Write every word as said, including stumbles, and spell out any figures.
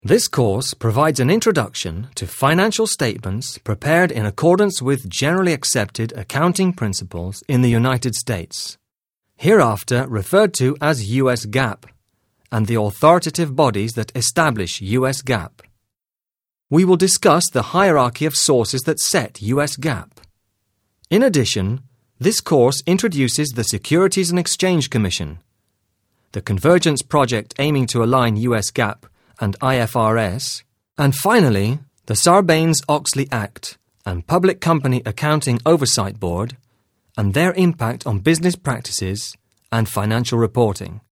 This course provides an introduction to financial statements prepared in accordance with generally accepted accounting principles in the United States, hereafter referred to as U S GAAP, and the authoritative bodies that establish U S GAAP. We will discuss the hierarchy of sources that set U S GAAP. In addition, this course introduces the Securities and Exchange Commission, the Convergence Project aiming to align U S GAAP and I F R S, and finally, the Sarbanes-Oxley Act and Public Company Accounting Oversight Board and their impact on business practices and financial reporting.